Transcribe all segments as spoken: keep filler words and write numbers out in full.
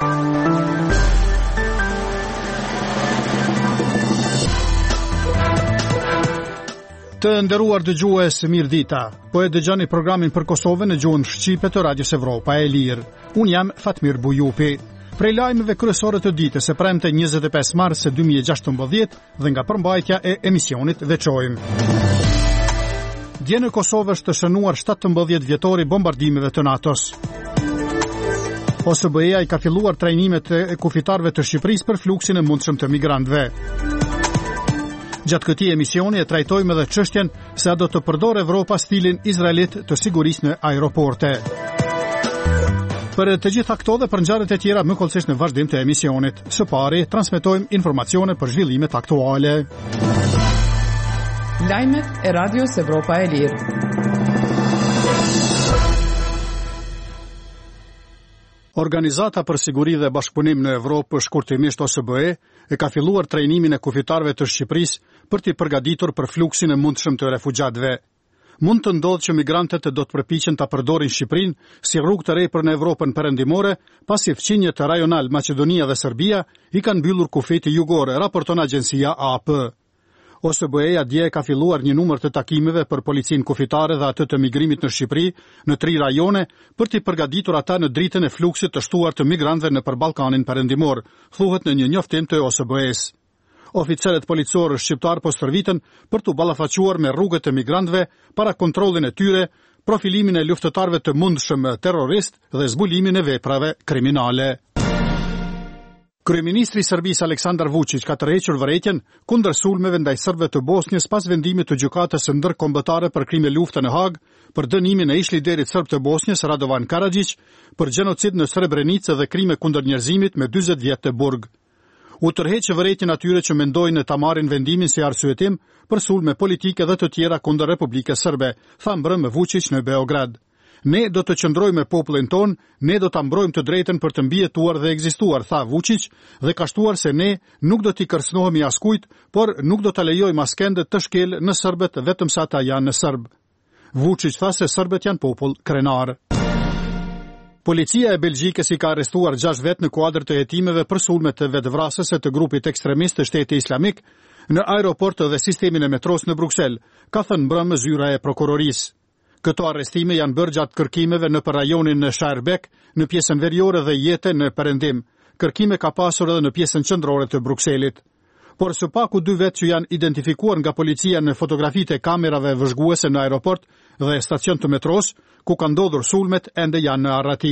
Të nderuar dëgjues, mirëdita. Po e dëgjoni programin për Kosovën në gjuhën shqipe të Radios Evropa e Lirë. Unë jam Fatmir Bujupi. Prej lajmeve kryesore të ditës së premte njëzet e pesë mars dy mijë e gjashtëmbëdhjetë dhe nga përmbajtja e emisionit veçojmë. Dje në Kosovë është shënuar shtatëmbëdhjetë vjetori bombardimeve të NATO-s. O S B E-ja i ka filluar trajnimet e kufitarëve të Shqipërisë për fluksin e mundshëm të migrantëve. Gjatë këtij emisioni e trajtojmë edhe çështjen se a do të përdorë Evropa stilin izraelit të sigurisë në aeroporte. Për të gjitha këto dhe për ngjarjet e tjera më kollësisht në vazhdim të emisionit. Së pari transmetojmë informacione për zhvillimet aktuale. Lajmet e Radios Evropa e Lirë. Organizata për Siguri dhe Bashkëpunim në Evropë, shkurtimisht O S B E, e ka filluar trajnimin e kufitarëve të Shqipërisë për t'i përgatitur për fluksin e mundshëm të refugjatëve. Mund të ndodhë që migrantët do të përpiqen ta përdorin Shqipërinë si rrugë të re për në Evropën perëndimore, pasi fqinjet rajonal Maqedonia dhe Serbia i kanë mbyllur kufijtë jugore, raporton agjencia A P. O S B E-ja dje ka filluar një numër të takimeve për policinë kufitare dhe atë të migrimit në Shqipëri në tri rajone për t'i përgatitur ata në dritën e fluksit të shtuar të migrantëve nëpër Ballkanin perëndimor, thuhet në një njoftim të O S B E-s. Oficerët policorë shqiptar po stërviten për t'u ballafaquar me rrugët e migrantëve para kontrollin e tyre, profilimin e luftëtarëve të mundshëm terrorist dhe zbulimin e veprave kriminale. Kryeministri i Serbisë Aleksandar Vučić ka tërhequr vërejtjen kundër sulmeve ndaj serbëve të Bosnjës pas vendimit të gjykatës së ndërkombëtare për krime lufte në Hag për dënimin e ish-liderit serb të Bosnjës Radovan Karadžić për gjenocid në Srebrenicë dhe krime kundër njerëzimit me dyzet vjet të burg. U tërheq vërejtjen atyre që mendojnë ta marrin vendimin si arsyetim për sulme politike dhe të tjera kundër Republikës Serbe, tha mbrëm Vučić në Beograd. Ne do të qëndrojmë me popullin ton, ne do ta mbrojmë të drejtën për të mbijetuar dhe ekzistuar, tha Vučić, dhe ka shtuar se ne nuk do t'i kërcënohemi askujt, por nuk do ta lejojmë askënd të shkelë në serbët vetëm sa ata janë në serb. Vučić tha se serbët janë popull krenar. Policia e Belgjikës i ka arrestuar gjashtë vet në kuadër të hetimeve për sulmet të vetvrasëse të grupit ekstremist të Shteti Islamik në aeroport dhe sistemin e metros në Bruksel, ka thënë mbrëmë zyra e prokurorisë. Këto arrestime janë bërë gjatë kërkimeve në për rajonin në Schaerbeek, në pjesën veriore dhe Jete në perëndim. Kërkime ka pasur edhe në pjesën qendrore të Brukselit. Por së paku dy vetë që janë identifikuar nga policia në fotografitë e kamerave vëzhguese në aeroport dhe stacion të metros, ku kanë ndodhur sulmet, ende janë në arrati.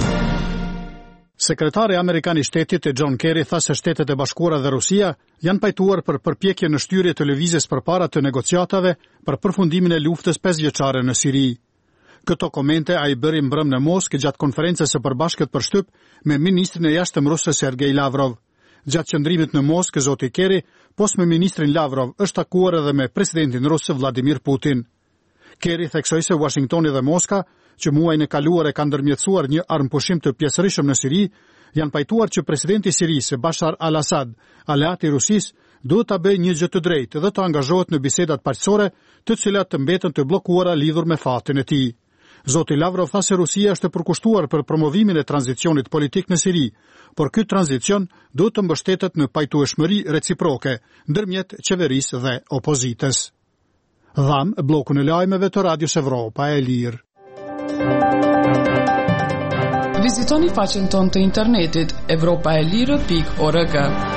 Sekretari Amerikan i Shtetit John Kerry tha se Shtetet e Bashkuara dhe Rusia janë pajtuar për përpjekje në shtyrje të lëvizjes përpara të negociatave për përfundimin e luftës pesëvjeçare në Siri. Këto komente ai bëri mbrëm në Moskë gjatë konferencës së përbashkët për shtyp me ministrin e jashtëm rus Sergej Lavrov. Gjatë qëndrimit në Moskë, zoti Kerry, pos me ministrin Lavrov, është takuar edhe me presidentin rus Vladimir Putin. Kerry theksoi se Washingtoni dhe Moska, që muajin e kaluar e kanë ndërmjetësuar një armëpushim të pjesërisëm në Siri, janë pajtuar që presidenti i Sirisë Bashar al-Assad, aleat i Rusisë, duhet ta bëjë një gjë të drejtë dhe të angazhohet në bisedat paqësore, të cilat të mbeten të bllokuara lidhur me fatin e tij. Zoti Lavrov tha se Rusia është e përkushtuar për promovimin e tranzicionit politik në Siri, por ky tranzicion duhet të mbështetet në pajtueshmëri reciproke ndërmjet qeverisë dhe opozitës. Dham bllokun e lajmeve të Radios Evropa e Lirë. Vizitoni faqen tonë të internetit evropaelire pikë org.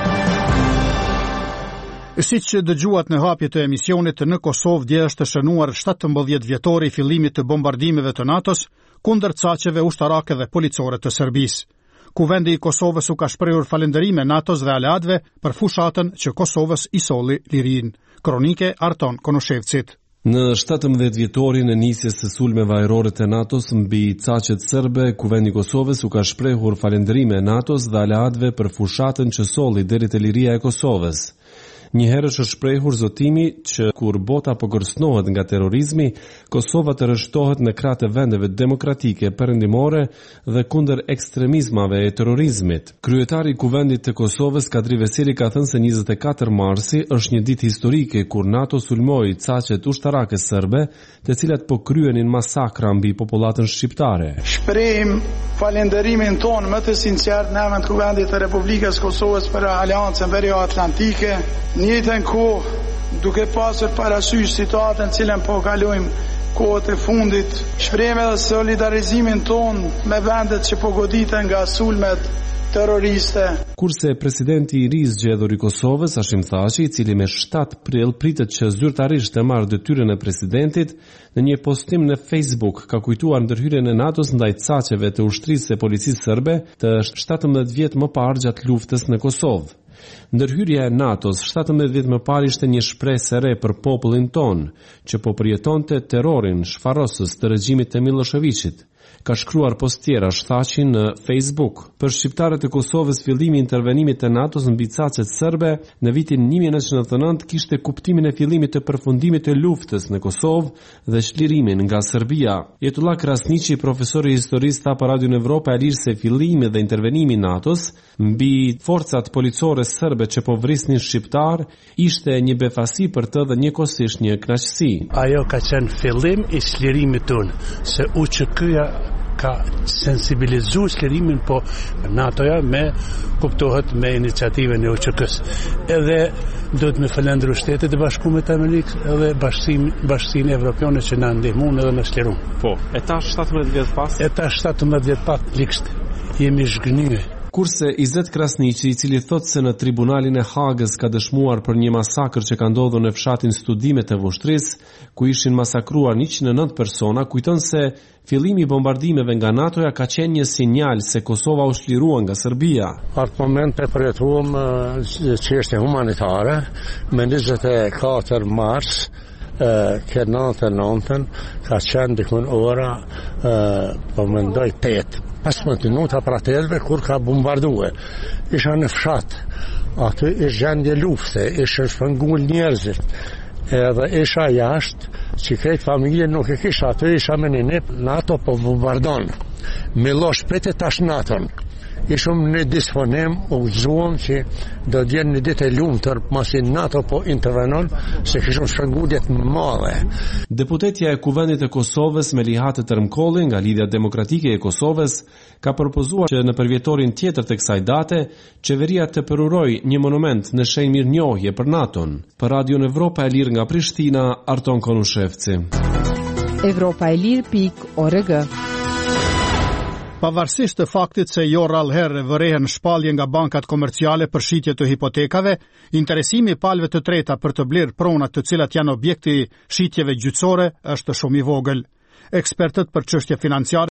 Siç dëgjuat në hapje të emisionit, në Kosovë dje është shënuar shtatëmbëdhjetë vjetori i fillimit të bombardimeve të NATO-s kundër caqeve ushtarake dhe policore të Serbisë. Kuvendi i Kosovës u ka shprehur falënderime NATO-s dhe aleatëve për fushatën që Kosovës i solli lirinë. Kronike Arton Konoshevcit. Në shtatëmbëdhjetë vjetorin e nisjes së sulmeve ajrore të NATO-s mbi caqet serbe, Kuvendi i Kosovës u ka shprehur falënderime NATO-s dhe aleatëve për fushatën që solli deri te liria e Kosovës. Njëherë është shprehur zotimi që kur bota po kërcënohet nga terrorizmi, Kosova të rreshtohet në krah të vendeve demokratike perëndimore dhe kundër ekstremizmave e terrorizmit. Kryetari i Kuvendit të Kosovës, Kadri Veseli, ka thënë se njëzet e katër marsi është një ditë historike kur NATO sulmoi caqet ushtarake serbe, të cilat po kryenin masakra mbi popullatën shqiptare. Shprehim falenderimin ton më të sinqert në emër të Kuvendit të Republikës Kosovës për Aleancën Veriatlantike, në të njëjtën kohë duke pasur parasysh situatën cilën po kalojmë kohët e fundit, shprehim edhe solidarizimin ton me vendet që po goditen nga sulmet terroriste. Kurse presidenti i ri i zgjedhur i Kosovës, Hashim Thaçi, i cili me shtatë prill pritet që zyrtarisht të marrë detyrën e presidentit, në një postim në Facebook ka kujtuar ndërhyrjen e NATO-s ndaj caqeve të ushtrisë e policisë serbe të shtatëmbëdhjetë vjet më parë gjatë luftës në Kosovë. Ndërhyrja e NATO-s shtatëmbëdhjetë vjet më parë ishte një shpresë e re për popullin ton, që po përjetonte terrorin shfarrosës të regjimit të Miloševićit, ka shkruar postiera Thaçi në Facebook. Për shqiptarët e Kosovës, fillimi i intervenimit të NATO-s mbi caqet serbe në vitin një mijë nëntëqind e nëntëdhjetë e nëntë kishte kuptimin e fillimit të përfundimit të luftës në Kosovë dhe çlirimin nga Serbia. Jetullah Krasniqi, profesor i historisë, tha për Radion Evropa e Lirë se fillimi dhe intervenimi i NATO-s mbi forcat policore serbe që po vrisnin shqiptar ishte një befasi për të dhe njëkohësisht një kënaqësi. Ajo ka qenë fillim i çlirimit tonë, se U Q K-ja ka sensibilizu çlirimin, po NATO-ja me kuptohet me iniciativën e U Q K-s. Edhe do të me falendru Shtetet e Bashkuara të Amerikës edhe Bashkinë Evropiane që na ndihmuan edhe na çliruan. Po, e tash shtatëmbëdhjetë vjet pas? E tash shtatëmbëdhjetë vjet pas likst. Jemi zhgënjur. Kurse Izet Krasniqi, i cili thot se në tribunalin e Hagës ka dëshmuar për një masakër që ka ndodhur në fshatin Studime të Vushtrisë, ku ishin masakruar njëqind e nëntë persona, kujton se fillimi i bombardimeve nga NATO-ja ka qenë një sinjal se Kosova u çlirua nga Serbia. Atë moment e përjetuam çështje humanitare me njëzet e katër mars këtë nëntën nëntën ka qenë dikun ora po mendoj tetë. pesëmbëdhjetë minuta pra telve kur ka bombardue. Isha në fshat, aty ishtë gjendje lufte, ishtë shpëngull njerëzit, edhe isha jashtë, që krejt familje nuk e kisha, aty isha me një nip, NATO po bombardon. Miloš pete tash NATO-n. Ishëm në disponim, u gëzuam që do djenë një ditë e lumëtër, masi NATO po intervenon, se kishëm shpëngullet më madhe. Deputetja e Kuvendit e Kosovës Melihat Tërmkolli nga Lidhja Demokratike e Kosovës ka propozuar që në përvjetorin tjetër të kësaj date, qeveria të përuroj një monument në shenjë mirënjohje për NATO-n. Për Radion Evropa e Lirë nga Prishtina, Arton Konushevci. Evropa e Lirë pik org. Pavarësisht të faktit se jo rallëherë vërehen shpallje nga bankat komerciale për shitje të hipotekave, interesimi i palëve të treta për të blerë pronat të cilat janë objekti shitjeve gjyqësore është shumë i vogël. Ekspertët për çështje financiare